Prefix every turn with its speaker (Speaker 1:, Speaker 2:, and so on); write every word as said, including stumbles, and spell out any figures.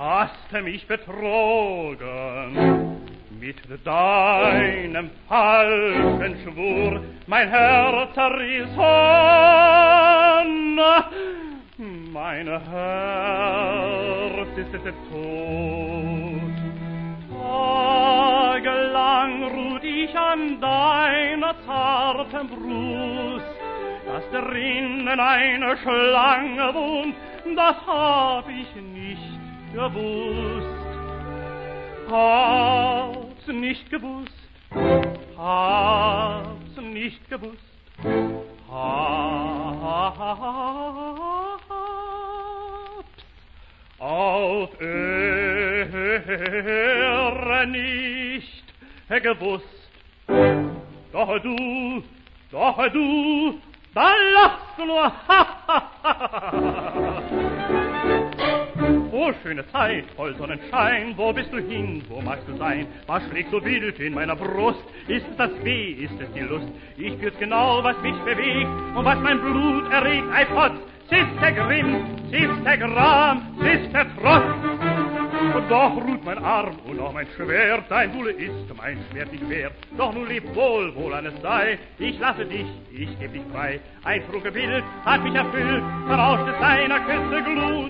Speaker 1: hast mich betrogen. Mit deinem falschen Schwur mein Herz zerrissen, mein Herz ist tot. Tagelang ruht ich an deiner zarten Brust, dass drinnen eine Schlange wohnt, das hab ich nicht gewusst. Hab's nicht gewusst, hab's nicht gewusst, hab's auf Ehre nicht gewusst. Doch du, doch du, da lachst du nur, O schöne Zeit, voll Sonnenschein, wo bist du hin, wo magst du sein? Was schlägt so wild in meiner Brust? Ist es das Weh, ist es die Lust? Ich spür's genau, was mich bewegt und was mein Blut erregt. Ei Potz, s'ist der Grimm, s'ist der Gram, s'ist der Trotz. Und doch ruht mein Arm und auch mein Schwert, dein Buhle ist mein Schwert nicht wert. Doch nun leb wohl, wohl an es sei, ich lasse dich, ich geb dich frei. Ein trunke Bild hat mich erfüllt, verrauscht es deiner Küsse Glut.